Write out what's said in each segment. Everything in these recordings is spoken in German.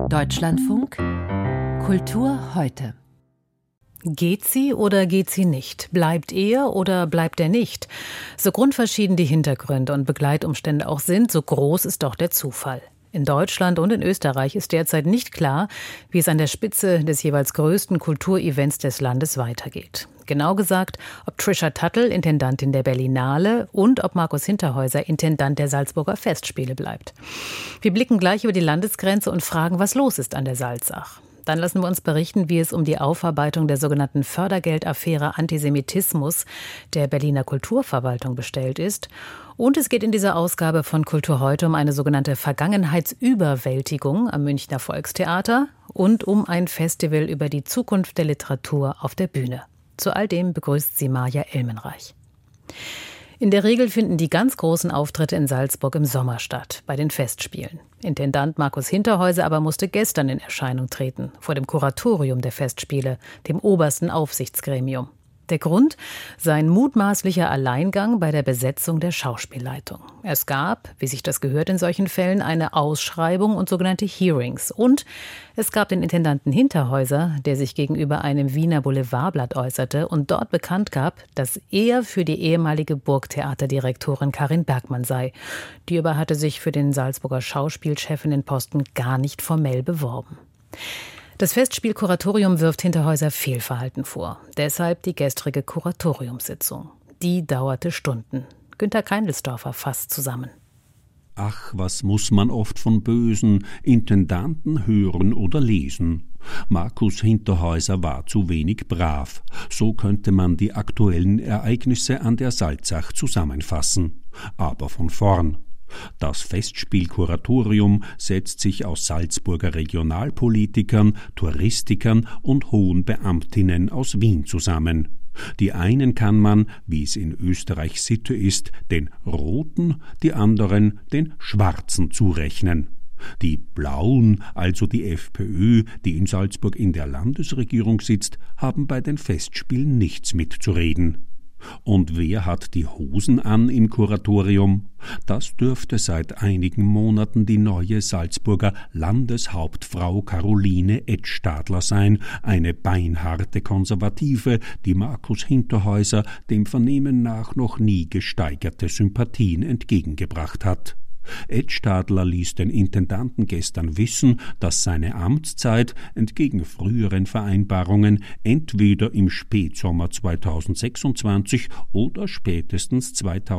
Deutschlandfunk Kultur heute. Geht sie oder geht sie nicht? Bleibt er oder bleibt er nicht? So grundverschieden die Hintergründe und Begleitumstände auch sind, so groß ist doch der Zufall. In Deutschland und in Österreich ist derzeit nicht klar, wie es an der Spitze des jeweils größten Kulturevents des Landes weitergeht. Genau gesagt, ob Trisha Tuttle Intendantin der Berlinale und ob Markus Hinterhäuser Intendant der Salzburger Festspiele bleibt. Wir blicken gleich über die Landesgrenze und fragen, was los ist an der Salzach. Dann lassen wir uns berichten, wie es um die Aufarbeitung der sogenannten Fördergeldaffäre Antisemitismus der Berliner Kulturverwaltung bestellt ist. Und es geht in dieser Ausgabe von Kultur heute um eine sogenannte Vergangenheitsüberwältigung am Münchner Volkstheater und um ein Festival über die Zukunft der Literatur auf der Bühne. Zu all dem begrüßt sie Maja Elmenreich. In der Regel finden die ganz großen Auftritte in Salzburg im Sommer statt, bei den Festspielen. Intendant Markus Hinterhäuser aber musste gestern in Erscheinung treten, vor dem Kuratorium der Festspiele, dem obersten Aufsichtsgremium. Der Grund? Sein mutmaßlicher Alleingang bei der Besetzung der Schauspielleitung. Es gab, wie sich das gehört in solchen Fällen, eine Ausschreibung und sogenannte Hearings. Und es gab den Intendanten Hinterhäuser, der sich gegenüber einem Wiener Boulevardblatt äußerte und dort bekannt gab, dass er für die ehemalige Burgtheaterdirektorin Karin Bergmann sei. Die aber hatte sich für den Salzburger Schauspielchefinnenposten gar nicht formell beworben. Das Festspielkuratorium wirft Hinterhäuser Fehlverhalten vor. Deshalb die gestrige Kuratoriumssitzung. Die dauerte Stunden. Günter Keindelsdorfer fasst zusammen. Ach, was muss man oft von bösen Intendanten hören oder lesen? Markus Hinterhäuser war zu wenig brav. So könnte man die aktuellen Ereignisse an der Salzach zusammenfassen. Aber von vorn. Das Festspielkuratorium setzt sich aus Salzburger Regionalpolitikern, Touristikern und hohen Beamtinnen aus Wien zusammen. Die einen kann man, wie es in Österreich Sitte ist, den Roten, die anderen den Schwarzen zurechnen. Die Blauen, also die FPÖ, die in Salzburg in der Landesregierung sitzt, haben bei den Festspielen nichts mitzureden. Und wer hat die Hosen an im Kuratorium? Das dürfte seit einigen Monaten die neue Salzburger Landeshauptfrau Caroline Edtstadler sein, eine beinharte Konservative, die Markus Hinterhäuser dem Vernehmen nach noch nie gesteigerte Sympathien entgegengebracht hat. Edtstadler ließ den Intendanten gestern wissen, dass seine Amtszeit entgegen früheren Vereinbarungen entweder im Spätsommer 2026 oder spätestens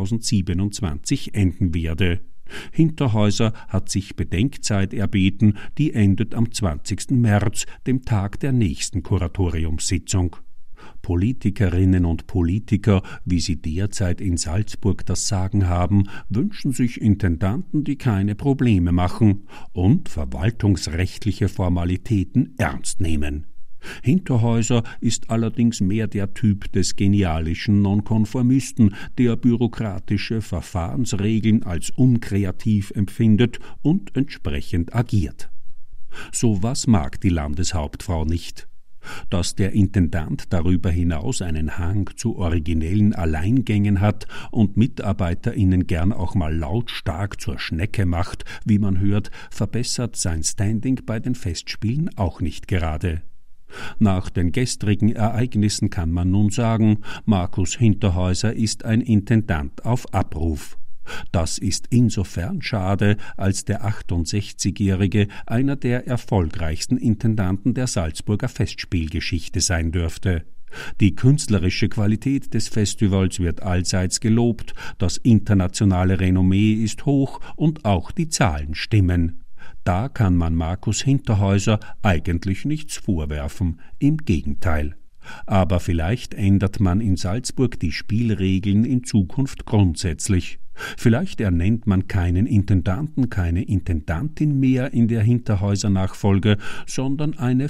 2027 enden werde. Hinterhäuser hat sich Bedenkzeit erbeten, die endet am 20. März, dem Tag der nächsten Kuratoriumssitzung. Politikerinnen und Politiker, wie sie derzeit in Salzburg das Sagen haben, wünschen sich Intendanten, die keine Probleme machen und verwaltungsrechtliche Formalitäten ernst nehmen. Hinterhäuser ist allerdings mehr der Typ des genialischen Nonkonformisten, der bürokratische Verfahrensregeln als unkreativ empfindet und entsprechend agiert. So was mag die Landeshauptfrau nicht. Dass der Intendant darüber hinaus einen Hang zu originellen Alleingängen hat und MitarbeiterInnen gern auch mal lautstark zur Schnecke macht, wie man hört, verbessert sein Standing bei den Festspielen auch nicht gerade. Nach den gestrigen Ereignissen kann man nun sagen, Markus Hinterhäuser ist ein Intendant auf Abruf. Das ist insofern schade, als der 68-Jährige einer der erfolgreichsten Intendanten der Salzburger Festspielgeschichte sein dürfte. Die künstlerische Qualität des Festivals wird allseits gelobt, das internationale Renommee ist hoch und auch die Zahlen stimmen. Da kann man Markus Hinterhäuser eigentlich nichts vorwerfen, im Gegenteil. Aber vielleicht ändert man in Salzburg die Spielregeln in Zukunft grundsätzlich. Vielleicht ernennt man keinen Intendanten, keine Intendantin mehr in der Hinterhäuser-Nachfolge, sondern eine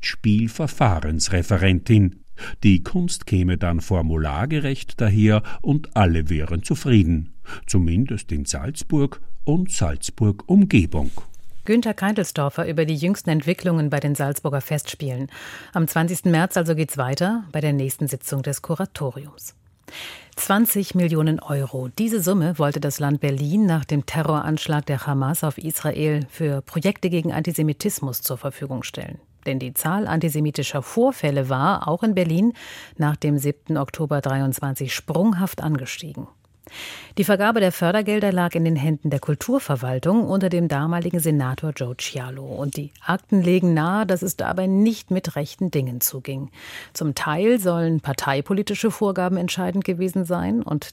Festspielverfahrensreferentin. Die Kunst käme dann formulargerecht daher und alle wären zufrieden. Zumindest in Salzburg und Salzburg-Umgebung. Günter Keindelsdorfer über die jüngsten Entwicklungen bei den Salzburger Festspielen. Am 20. März also geht's weiter bei der nächsten Sitzung des Kuratoriums. 20 Millionen Euro. Diese Summe wollte das Land Berlin nach dem Terroranschlag der Hamas auf Israel für Projekte gegen Antisemitismus zur Verfügung stellen. Denn die Zahl antisemitischer Vorfälle war, auch in Berlin, nach dem 7. Oktober 23 sprunghaft angestiegen. Die Vergabe der Fördergelder lag in den Händen der Kulturverwaltung unter dem damaligen Senator Joe Cialo. Und die Akten legen nahe, dass es dabei nicht mit rechten Dingen zuging. Zum Teil sollen parteipolitische Vorgaben entscheidend gewesen sein und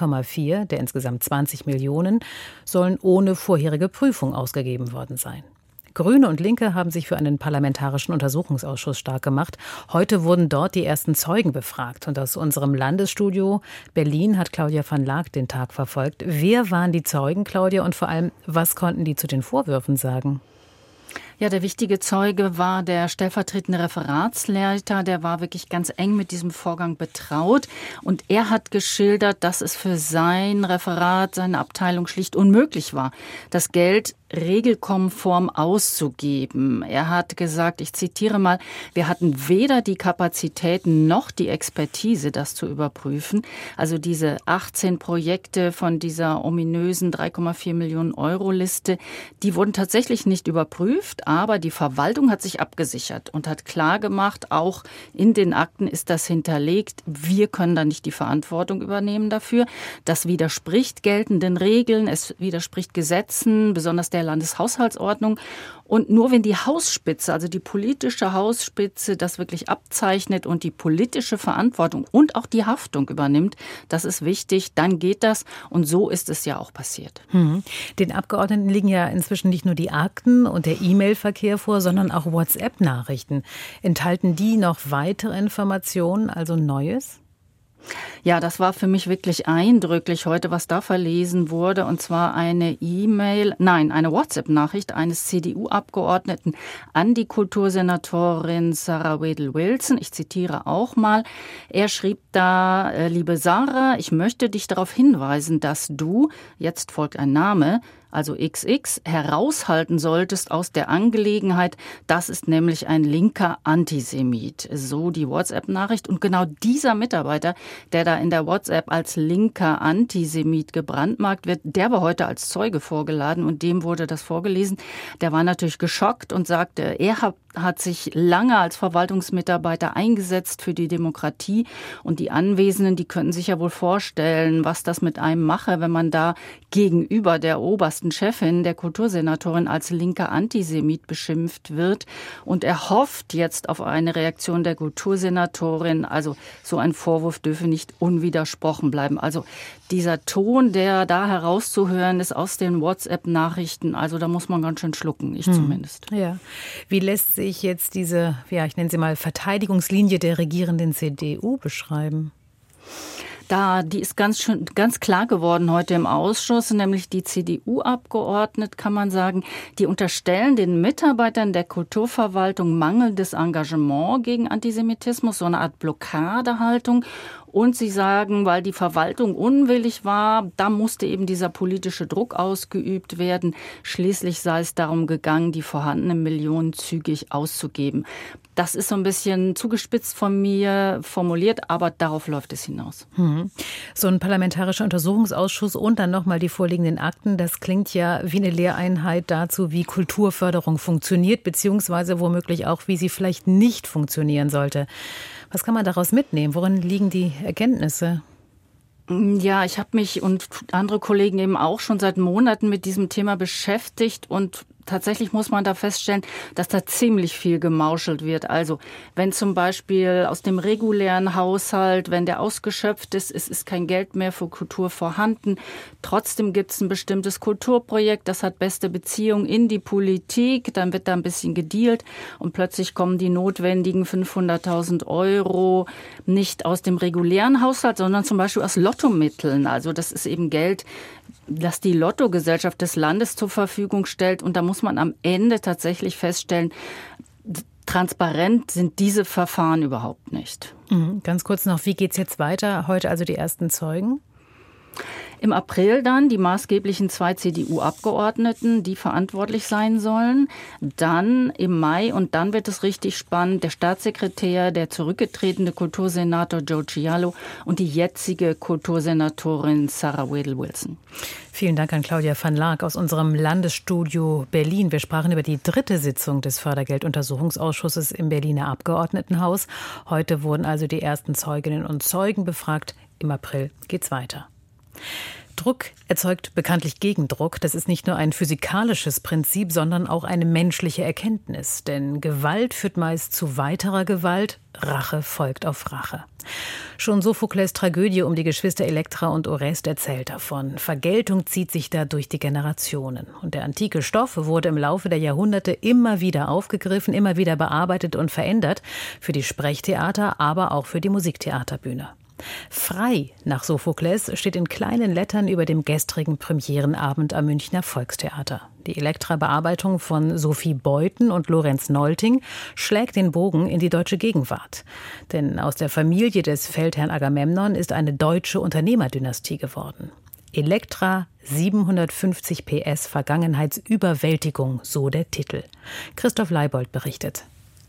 3,4 der insgesamt 20 Millionen sollen ohne vorherige Prüfung ausgegeben worden sein. Grüne und Linke haben sich für einen parlamentarischen Untersuchungsausschuss stark gemacht. Heute wurden dort die ersten Zeugen befragt. Und aus unserem Landesstudio Berlin hat Claudia van Laak den Tag verfolgt. Wer waren die Zeugen, Claudia, und vor allem, was konnten die zu den Vorwürfen sagen? Ja, der wichtige Zeuge war der stellvertretende Referatsleiter. Der war wirklich ganz eng mit diesem Vorgang betraut. Und er hat geschildert, dass es für sein Referat, seine Abteilung schlicht unmöglich war, das Geld regelkonform auszugeben. Er hat gesagt, ich zitiere mal, wir hatten weder die Kapazitäten noch die Expertise, das zu überprüfen. Also diese 18 Projekte von dieser ominösen 3,4 Millionen Euro Liste, die wurden tatsächlich nicht überprüft, aber die Verwaltung hat sich abgesichert und hat klargemacht, auch in den Akten ist das hinterlegt, wir können da nicht die Verantwortung übernehmen dafür. Das widerspricht geltenden Regeln, es widerspricht Gesetzen, besonders der Landeshaushaltsordnung. Und nur wenn die Hausspitze, also die politische Hausspitze, das wirklich abzeichnet und die politische Verantwortung und auch die Haftung übernimmt, das ist wichtig, dann geht das. Und so ist es ja auch passiert. Den Abgeordneten liegen ja inzwischen nicht nur die Akten und der E-Mail-Verkehr vor, sondern auch WhatsApp-Nachrichten. Enthalten die noch weitere Informationen, also Neues? Ja, das war für mich wirklich eindrücklich heute, was da verlesen wurde. Und zwar eine WhatsApp-Nachricht eines CDU-Abgeordneten an die Kultursenatorin Sarah Wedel-Wilson. Ich zitiere auch mal. Er schrieb da, liebe Sarah, ich möchte dich darauf hinweisen, dass du, jetzt folgt ein Name, also XX, heraushalten solltest aus der Angelegenheit. Das ist nämlich ein linker Antisemit. So die WhatsApp-Nachricht. Und genau dieser Mitarbeiter, der da in der WhatsApp als linker Antisemit gebrandmarkt wird, der war heute als Zeuge vorgeladen und dem wurde das vorgelesen. Der war natürlich geschockt und sagte, er hat sich lange als Verwaltungsmitarbeiter eingesetzt für die Demokratie und die Anwesenden, die könnten sich ja wohl vorstellen, was das mit einem mache, wenn man da gegenüber der obersten Chefin, der Kultursenatorin, als linker Antisemit beschimpft wird. Und er hofft jetzt auf eine Reaktion der Kultursenatorin. Also so ein Vorwurf dürfe nicht unwidersprochen bleiben. Also dieser Ton, der da herauszuhören ist aus den WhatsApp-Nachrichten, also da muss man ganz schön schlucken, ich zumindest. Ja. Wie lässt sich jetzt diese, ich nenne sie mal, Verteidigungslinie der regierenden CDU beschreiben? Die ist ganz klar geworden heute im Ausschuss, nämlich die CDU-Abgeordneten, kann man sagen, die unterstellen den Mitarbeitern der Kulturverwaltung mangelndes Engagement gegen Antisemitismus, so eine Art Blockadehaltung. Und sie sagen, weil die Verwaltung unwillig war, da musste eben dieser politische Druck ausgeübt werden. Schließlich sei es darum gegangen, die vorhandenen Millionen zügig auszugeben. Das ist so ein bisschen zugespitzt von mir formuliert, aber darauf läuft es hinaus. So ein parlamentarischer Untersuchungsausschuss und dann nochmal die vorliegenden Akten, das klingt ja wie eine Lehreinheit dazu, wie Kulturförderung funktioniert, beziehungsweise womöglich auch, wie sie vielleicht nicht funktionieren sollte. Was kann man daraus mitnehmen? Worin liegen die Erkenntnisse? Ja, ich habe mich und andere Kollegen eben auch schon seit Monaten mit diesem Thema beschäftigt und tatsächlich muss man da feststellen, dass da ziemlich viel gemauschelt wird. Also wenn zum Beispiel aus dem regulären Haushalt, wenn der ausgeschöpft ist, es ist kein Geld mehr für Kultur vorhanden. Trotzdem gibt es ein bestimmtes Kulturprojekt, das hat beste Beziehung in die Politik, dann wird da ein bisschen gedealt und plötzlich kommen die notwendigen 500.000 Euro nicht aus dem regulären Haushalt, sondern zum Beispiel aus Lottomitteln. Also das ist eben Geld, das die Lottogesellschaft des Landes zur Verfügung stellt. Und da muss man am Ende tatsächlich feststellen, transparent sind diese Verfahren überhaupt nicht. Ganz kurz noch, wie geht's jetzt weiter? Heute also die ersten Zeugen? Im April dann die maßgeblichen 2 CDU-Abgeordneten, die verantwortlich sein sollen. Dann im Mai, und dann wird es richtig spannend, der Staatssekretär, der zurückgetretene Kultursenator Joe Cialo und die jetzige Kultursenatorin Sarah Wedel-Wilson. Vielen Dank an Claudia van Laak aus unserem Landesstudio Berlin. Wir sprachen über die 3. Sitzung des Fördergelduntersuchungsausschusses im Berliner Abgeordnetenhaus. Heute wurden also die ersten Zeuginnen und Zeugen befragt. Im April geht's weiter. Druck erzeugt bekanntlich Gegendruck. Das ist nicht nur ein physikalisches Prinzip, sondern auch eine menschliche Erkenntnis. Denn Gewalt führt meist zu weiterer Gewalt, Rache folgt auf Rache. Schon Sophokles Tragödie um die Geschwister Elektra und Orest erzählt davon. Vergeltung zieht sich da durch die Generationen. Und der antike Stoff wurde im Laufe der Jahrhunderte immer wieder aufgegriffen, immer wieder bearbeitet und verändert. Für die Sprechtheater, aber auch für die Musiktheaterbühne. Frei nach Sophokles steht in kleinen Lettern über dem gestrigen Premierenabend am Münchner Volkstheater. Die Elektra-Bearbeitung von Sophie Beuthen und Lorenz Nolting schlägt den Bogen in die deutsche Gegenwart. Denn aus der Familie des Feldherrn Agamemnon ist eine deutsche Unternehmerdynastie geworden. Elektra, 750 PS, Vergangenheitsüberwältigung, so der Titel. Christoph Leibold berichtet.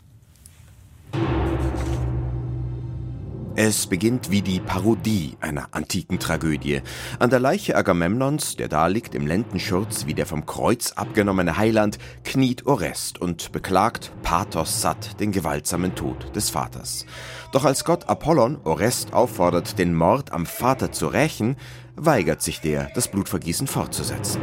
Es beginnt wie die Parodie einer antiken Tragödie. An der Leiche Agamemnons, der da liegt im Lendenschurz wie der vom Kreuz abgenommene Heiland, kniet Orest und beklagt Pathos satt den gewaltsamen Tod des Vaters. Doch als Gott Apollon Orest auffordert, den Mord am Vater zu rächen, weigert sich der, das Blutvergießen fortzusetzen.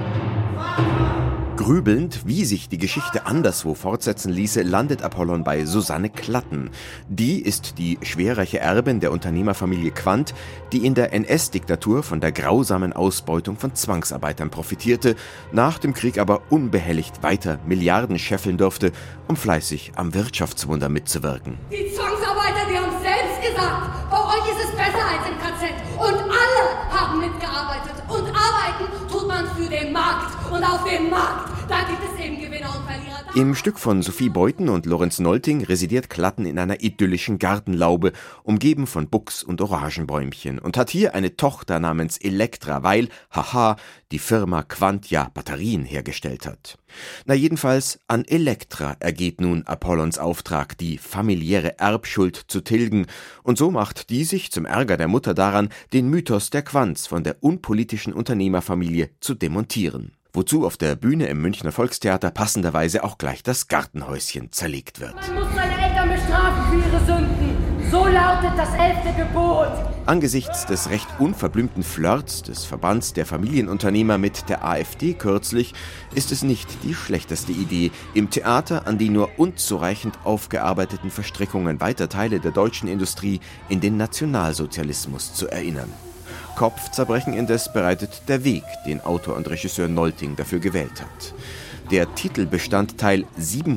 Grübelnd, wie sich die Geschichte anderswo fortsetzen ließe, landet Apollon bei Susanne Klatten. Die ist die schwerreiche Erbin der Unternehmerfamilie Quandt, die in der NS-Diktatur von der grausamen Ausbeutung von Zwangsarbeitern profitierte, nach dem Krieg aber unbehelligt weiter Milliarden scheffeln durfte, um fleißig am Wirtschaftswunder mitzuwirken. Die Zwangsarbeiter, die haben selbst gesagt, bei euch ist es besser als im KZ. Und alle haben mitgearbeitet. Und arbeiten tut man für den Markt. Und auf dem Markt, da gibt es eben Gewinner und Verlierer. Im Stück von Sophie Beuthen und Lorenz Nolting residiert Klatten in einer idyllischen Gartenlaube, umgeben von Buchs- und Orangenbäumchen, und hat hier eine Tochter namens Elektra, weil, haha, die Firma Quandt ja Batterien hergestellt hat. Na jedenfalls, an Elektra ergeht nun Apollons Auftrag, die familiäre Erbschuld zu tilgen, und so macht die sich zum Ärger der Mutter daran, den Mythos der Quandts von der unpolitischen Unternehmerfamilie zu demontieren. Wozu auf der Bühne im Münchner Volkstheater passenderweise auch gleich das Gartenhäuschen zerlegt wird. Man muss seine Eltern bestrafen für ihre Sünden. So lautet das 11. Gebot. Angesichts des recht unverblümten Flirts des Verbands der Familienunternehmer mit der AfD kürzlich ist es nicht die schlechteste Idee, im Theater an die nur unzureichend aufgearbeiteten Verstrickungen weiter Teile der deutschen Industrie in den Nationalsozialismus zu erinnern. Kopfzerbrechen indes bereitet der Weg, den Autor und Regisseur Nolting dafür gewählt hat. Der Titelbestandteil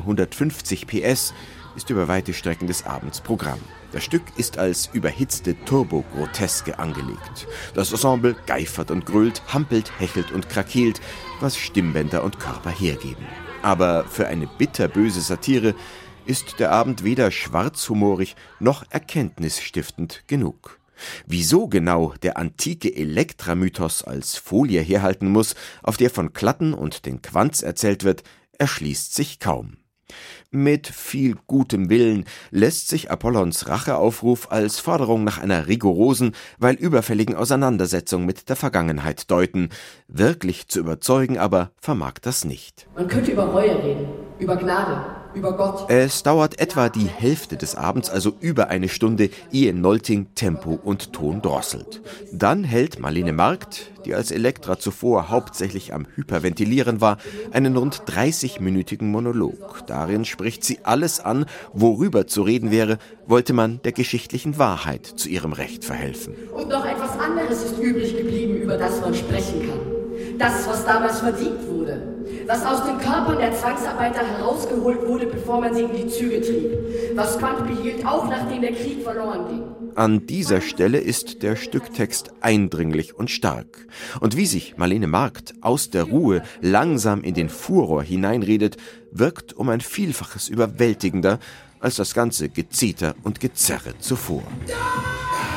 750 PS ist über weite Strecken des Abends Programm. Das Stück ist als überhitzte Turbo-Groteske angelegt. Das Ensemble geifert und grölt, hampelt, hechelt und krakeelt, was Stimmbänder und Körper hergeben. Aber für eine bitterböse Satire ist der Abend weder schwarzhumorig noch erkenntnisstiftend genug. Wieso genau der antike Elektra-Mythos als Folie herhalten muss, auf der von Klatten und den Quandts erzählt wird, erschließt sich kaum. Mit viel gutem Willen lässt sich Apollons Racheaufruf als Forderung nach einer rigorosen, weil überfälligen Auseinandersetzung mit der Vergangenheit deuten. Wirklich zu überzeugen aber vermag das nicht. Man könnte über Reue reden, über Gnade, über Gott. Es dauert etwa die Hälfte des Abends, also über eine Stunde, ehe Nolting Tempo und Ton drosselt. Dann hält Marlene Markt, die als Elektra zuvor hauptsächlich am Hyperventilieren war, einen rund 30-minütigen Monolog. Darin spricht sie alles an, worüber zu reden wäre, wollte man der geschichtlichen Wahrheit zu ihrem Recht verhelfen. Und noch etwas anderes ist übrig geblieben, über das man sprechen kann. Das, was damals verdient wurde. Was aus den Körpern der Zwangsarbeiter herausgeholt wurde, bevor man sie in die Züge trieb. Was Quandt behielt, auch nachdem der Krieg verloren ging. An dieser Stelle ist der Stücktext eindringlich und stark. Und wie sich Marlene Markt aus der Ruhe langsam in den Furor hineinredet, wirkt um ein Vielfaches überwältigender als das ganze Gezeter und Gezerre zuvor.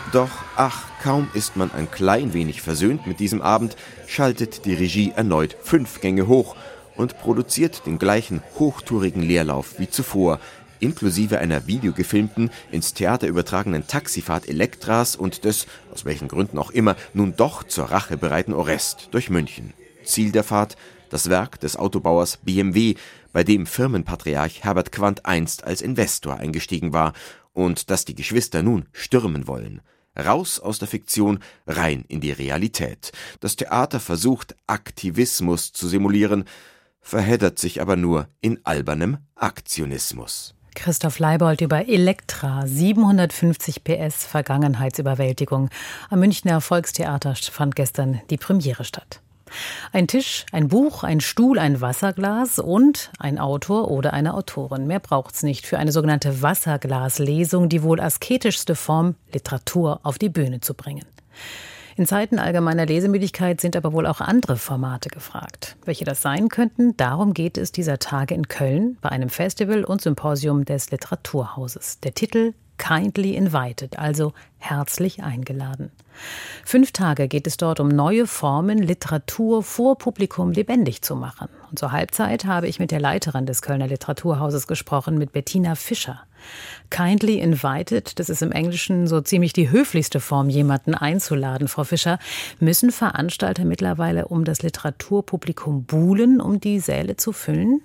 Doch, kaum ist man ein klein wenig versöhnt mit diesem Abend, schaltet die Regie erneut 5 Gänge hoch und produziert den gleichen hochtourigen Leerlauf wie zuvor, inklusive einer videogefilmten, ins Theater übertragenen Taxifahrt Elektras und des, aus welchen Gründen auch immer, nun doch zur Rache bereiten Orest durch München. Ziel der Fahrt: das Werk des Autobauers BMW, bei dem Firmenpatriarch Herbert Quandt einst als Investor eingestiegen war und das die Geschwister nun stürmen wollen. Raus aus der Fiktion, rein in die Realität. Das Theater versucht, Aktivismus zu simulieren, verheddert sich aber nur in albernem Aktionismus. Christoph Leibold über Elektra, 750 PS Vergangenheitsüberwältigung. Am Münchner Volkstheater fand gestern die Premiere statt. Ein Tisch, ein Buch, ein Stuhl, ein Wasserglas und ein Autor oder eine Autorin. Mehr braucht's nicht für eine sogenannte Wasserglaslesung, die wohl asketischste Form, Literatur auf die Bühne zu bringen. In Zeiten allgemeiner Lesemüdigkeit sind aber wohl auch andere Formate gefragt. Welche das sein könnten, darum geht es dieser Tage in Köln bei einem Festival und Symposium des Literaturhauses. Der Titel: Kindly Invited, also herzlich eingeladen. 5 Tage geht es dort um neue Formen, Literatur vor Publikum lebendig zu machen. Und zur Halbzeit habe ich mit der Leiterin des Kölner Literaturhauses gesprochen, mit Bettina Fischer. Kindly Invited, das ist im Englischen so ziemlich die höflichste Form, jemanden einzuladen. Frau Fischer, müssen Veranstalter mittlerweile um das Literaturpublikum buhlen, um die Säle zu füllen?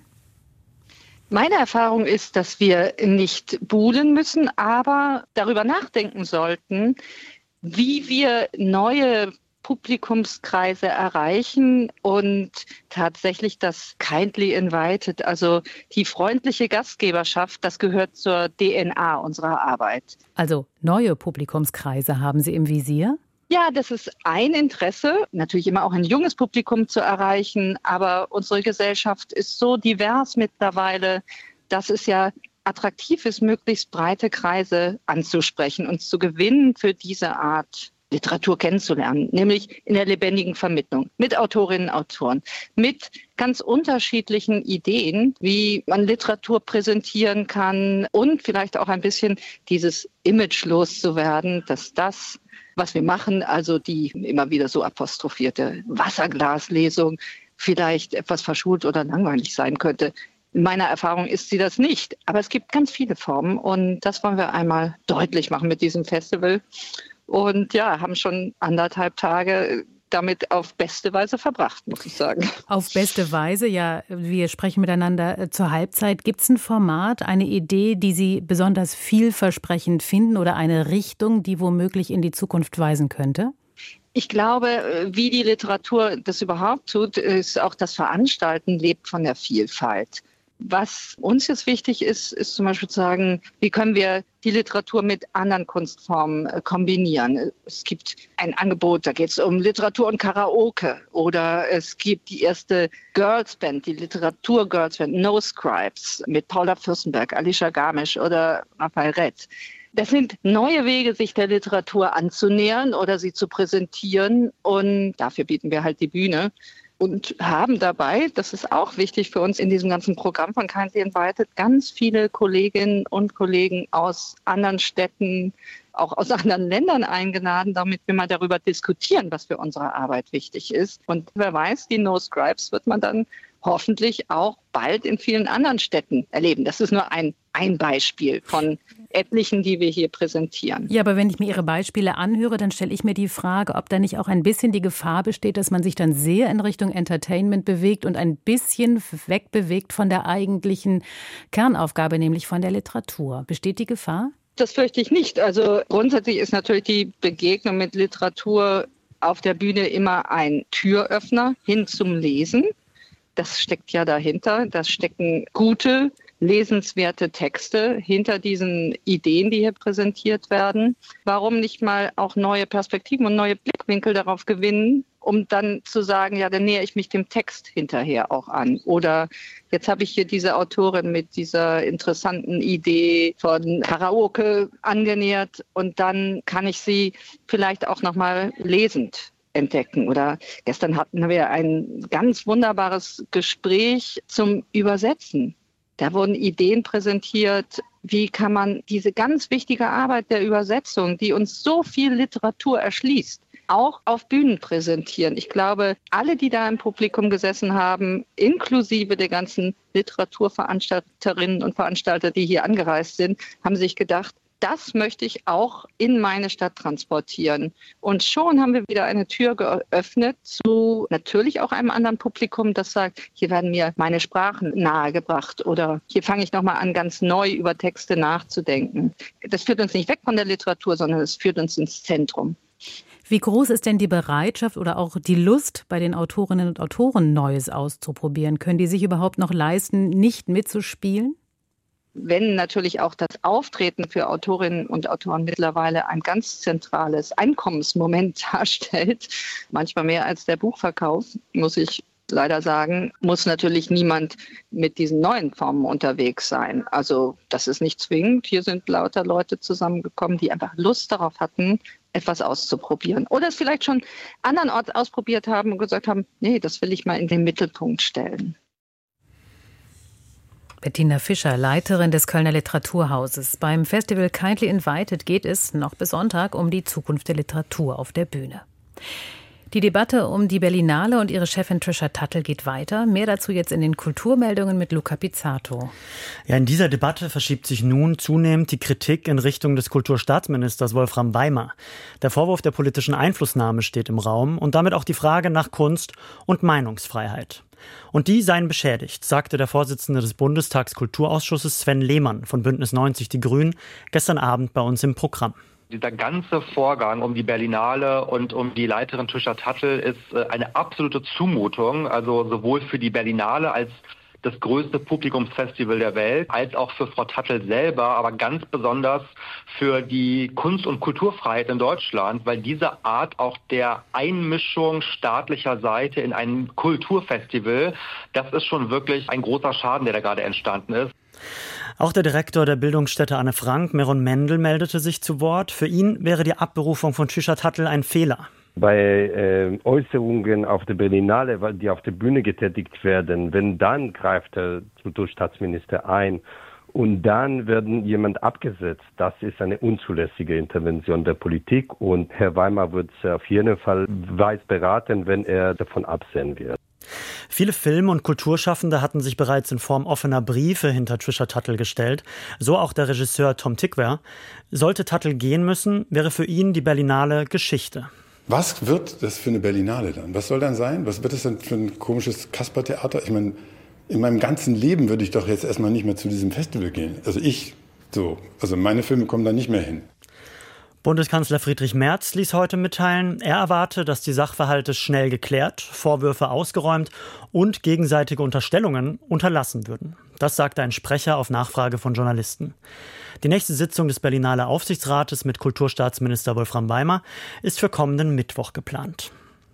Meine Erfahrung ist, dass wir nicht buhlen müssen, aber darüber nachdenken sollten, wie wir neue Publikumskreise erreichen und tatsächlich das Kindly Invited, also die freundliche Gastgeberschaft, das gehört zur DNA unserer Arbeit. Also neue Publikumskreise haben Sie im Visier? Ja, das ist ein Interesse, natürlich immer auch ein junges Publikum zu erreichen, aber unsere Gesellschaft ist so divers mittlerweile, dass es ja attraktiv ist, möglichst breite Kreise anzusprechen und zu gewinnen für diese Art Literatur kennenzulernen, nämlich in der lebendigen Vermittlung mit Autorinnen und Autoren, mit ganz unterschiedlichen Ideen, wie man Literatur präsentieren kann und vielleicht auch ein bisschen dieses Image loszuwerden, dass das, was wir machen, also die immer wieder so apostrophierte Wasserglaslesung, vielleicht etwas verschult oder langweilig sein könnte. In meiner Erfahrung ist sie das nicht. Aber es gibt ganz viele Formen und das wollen wir einmal deutlich machen mit diesem Festival. Und ja, haben schon 1,5 Tage damit auf beste Weise verbracht, muss ich sagen. Auf beste Weise, ja. Wir sprechen miteinander zur Halbzeit. Gibt es ein Format, eine Idee, die Sie besonders vielversprechend finden oder eine Richtung, die womöglich in die Zukunft weisen könnte? Ich glaube, wie die Literatur das überhaupt tut, ist auch das Veranstalten lebt von der Vielfalt. Was uns jetzt wichtig ist, ist zum Beispiel zu sagen, wie können wir die Literatur mit anderen Kunstformen kombinieren. Es gibt ein Angebot, da geht es um Literatur und Karaoke. Oder es gibt die erste Girlsband, die Literatur-Girlsband, No Scribes, mit Paula Fürstenberg, Alicia Garmisch oder Raphael Rett. Das sind neue Wege, sich der Literatur anzunähern oder sie zu präsentieren. Und dafür bieten wir halt die Bühne. Und haben dabei, das ist auch wichtig für uns in diesem ganzen Programm von Kindly Invited, ganz viele Kolleginnen und Kollegen aus anderen Städten, auch aus anderen Ländern eingeladen, damit wir mal darüber diskutieren, was für unsere Arbeit wichtig ist. Und wer weiß, die No Scribes wird man dann hoffentlich auch bald in vielen anderen Städten erleben. Das ist nur ein Beispiel von etlichen, die wir hier präsentieren. Ja, aber wenn ich mir Ihre Beispiele anhöre, dann stelle ich mir die Frage, ob da nicht auch ein bisschen die Gefahr besteht, dass man sich dann sehr in Richtung Entertainment bewegt und ein bisschen wegbewegt von der eigentlichen Kernaufgabe, nämlich von der Literatur. Besteht die Gefahr? Das fürchte ich nicht. Also grundsätzlich ist natürlich die Begegnung mit Literatur auf der Bühne immer ein Türöffner hin zum Lesen. Das steckt ja dahinter. Da stecken gute, lesenswerte Texte hinter diesen Ideen, die hier präsentiert werden. Warum nicht mal auch neue Perspektiven und neue Blickwinkel darauf gewinnen, um dann zu sagen, ja, dann nähere ich mich dem Text hinterher auch an. Oder jetzt habe ich hier diese Autorin mit dieser interessanten Idee von Karaoke angenähert und dann kann ich sie vielleicht auch nochmal lesend entdecken. Oder gestern hatten wir ein ganz wunderbares Gespräch zum Übersetzen. Da wurden Ideen präsentiert, wie kann man diese ganz wichtige Arbeit der Übersetzung, die uns so viel Literatur erschließt, auch auf Bühnen präsentieren. Ich glaube, alle, die da im Publikum gesessen haben, inklusive der ganzen Literaturveranstalterinnen und Veranstalter, die hier angereist sind, haben sich gedacht, das möchte ich auch in meine Stadt transportieren. Und schon haben wir wieder eine Tür geöffnet zu natürlich auch einem anderen Publikum, das sagt, hier werden mir meine Sprachen nahegebracht oder hier fange ich nochmal an, ganz neu über Texte nachzudenken. Das führt uns nicht weg von der Literatur, sondern es führt uns ins Zentrum. Wie groß ist denn die Bereitschaft oder auch die Lust bei den Autorinnen und Autoren, Neues auszuprobieren? Können die sich überhaupt noch leisten, nicht mitzuspielen? Wenn natürlich auch das Auftreten für Autorinnen und Autoren mittlerweile ein ganz zentrales Einkommensmoment darstellt, manchmal mehr als der Buchverkauf, muss ich leider sagen, muss natürlich niemand mit diesen neuen Formen unterwegs sein. Also das ist nicht zwingend. Hier sind lauter Leute zusammengekommen, die einfach Lust darauf hatten, etwas auszuprobieren. Oder es vielleicht schon andernorts ausprobiert haben und gesagt haben, nee, das will ich mal in den Mittelpunkt stellen. Bettina Fischer, Leiterin des Kölner Literaturhauses. Beim Festival Kindly Invited geht es noch bis Sonntag um die Zukunft der Literatur auf der Bühne. Die Debatte um die Berlinale und ihre Chefin Trisha Tuttle geht weiter. Mehr dazu jetzt in den Kulturmeldungen mit Luca Pizzato. Ja, in dieser Debatte verschiebt sich nun zunehmend die Kritik in Richtung des Kulturstaatsministers Wolfram Weimar. Der Vorwurf der politischen Einflussnahme steht im Raum und damit auch die Frage nach Kunst und Meinungsfreiheit. Und die seien beschädigt, sagte der Vorsitzende des Bundestagskulturausschusses Sven Lehmann von Bündnis 90 Die Grünen gestern Abend bei uns im Programm. Dieser ganze Vorgang um die Berlinale und um die Leiterin Trisha Tuttle ist eine absolute Zumutung, also sowohl für die Berlinale als das größte Publikumsfestival der Welt, als auch für Frau Tuttle selber, aber ganz besonders für die Kunst- und Kulturfreiheit in Deutschland, weil diese Art auch der Einmischung staatlicher Seite in ein Kulturfestival, das ist schon wirklich ein großer Schaden, der da gerade entstanden ist. Auch der Direktor der Bildungsstätte Anne Frank, Meron Mendel, meldete sich zu Wort. Für ihn wäre die Abberufung von Trisha Tuttle ein Fehler. Bei Äußerungen auf der Berlinale, die auf der Bühne getätigt werden, wenn dann greift der Kulturstaatsminister ein und dann wird jemand abgesetzt, das ist eine unzulässige Intervention der Politik und Herr Weimar wird auf jeden Fall weis beraten, wenn er davon absehen wird. Viele Film- und Kulturschaffende hatten sich bereits in Form offener Briefe hinter Trisha Tuttle gestellt, so auch der Regisseur Tom Tykwer. Sollte Tuttle gehen müssen, wäre für ihn die Berlinale Geschichte. Was wird das für eine Berlinale dann? Was soll dann sein? Was wird das denn für ein komisches Kaspertheater? Ich meine, in meinem ganzen Leben würde ich doch jetzt erstmal nicht mehr zu diesem Festival gehen. Also meine Filme kommen da nicht mehr hin. Bundeskanzler Friedrich Merz ließ heute mitteilen, er erwarte, dass die Sachverhalte schnell geklärt, Vorwürfe ausgeräumt und gegenseitige Unterstellungen unterlassen würden. Das sagte ein Sprecher auf Nachfrage von Journalisten. Die nächste Sitzung des Berlinale Aufsichtsrates mit Kulturstaatsminister Wolfram Weimar ist für kommenden Mittwoch geplant.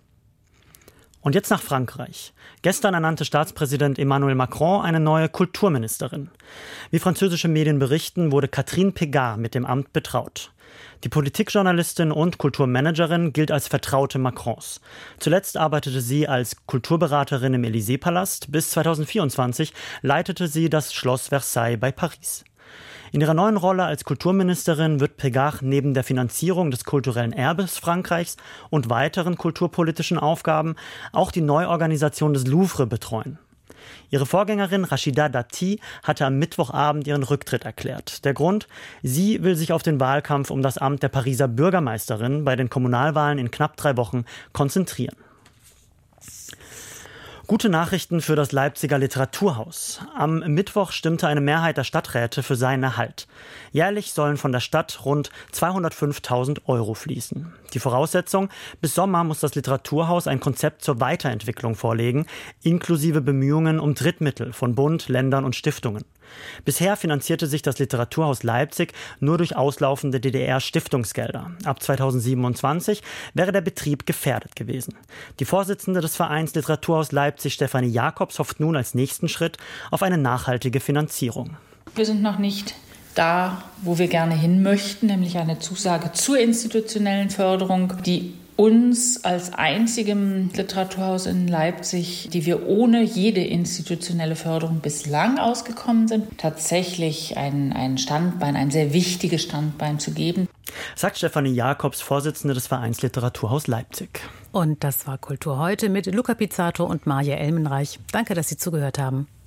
Und jetzt nach Frankreich. Gestern ernannte Staatspräsident Emmanuel Macron eine neue Kulturministerin. Wie französische Medien berichten, wurde Catherine Pégard mit dem Amt betraut. Die Politikjournalistin und Kulturmanagerin gilt als Vertraute Macrons. Zuletzt arbeitete sie als Kulturberaterin im Élysée-Palast. Bis 2024 leitete sie das Schloss Versailles bei Paris. In ihrer neuen Rolle als Kulturministerin wird Pégard neben der Finanzierung des kulturellen Erbes Frankreichs und weiteren kulturpolitischen Aufgaben auch die Neuorganisation des Louvre betreuen. Ihre Vorgängerin Rachida Dati hatte am Mittwochabend ihren Rücktritt erklärt. Der Grund? Sie will sich auf den Wahlkampf um das Amt der Pariser Bürgermeisterin bei den Kommunalwahlen in knapp 3 Wochen konzentrieren. Gute Nachrichten für das Leipziger Literaturhaus. Am Mittwoch stimmte eine Mehrheit der Stadträte für seinen Erhalt. Jährlich sollen von der Stadt rund 205.000 € fließen. Die Voraussetzung: bis Sommer muss das Literaturhaus ein Konzept zur Weiterentwicklung vorlegen, inklusive Bemühungen um Drittmittel von Bund, Ländern und Stiftungen. Bisher finanzierte sich das Literaturhaus Leipzig nur durch auslaufende DDR-Stiftungsgelder. Ab 2027 wäre der Betrieb gefährdet gewesen. Die Vorsitzende des Vereins Literaturhaus Leipzig, Stefanie Jakobs, hofft nun als nächsten Schritt auf eine nachhaltige Finanzierung. Wir sind noch nicht da, wo wir gerne hin möchten, nämlich eine Zusage zur institutionellen Förderung, die uns als einzigem Literaturhaus in Leipzig, die wir ohne jede institutionelle Förderung bislang ausgekommen sind, tatsächlich ein Standbein, ein sehr wichtiges Standbein zu geben. Sagt Stefanie Jakobs, Vorsitzende des Vereins Literaturhaus Leipzig. Und das war Kultur heute mit Luca Pizzato und Marja Elmenreich. Danke, dass Sie zugehört haben.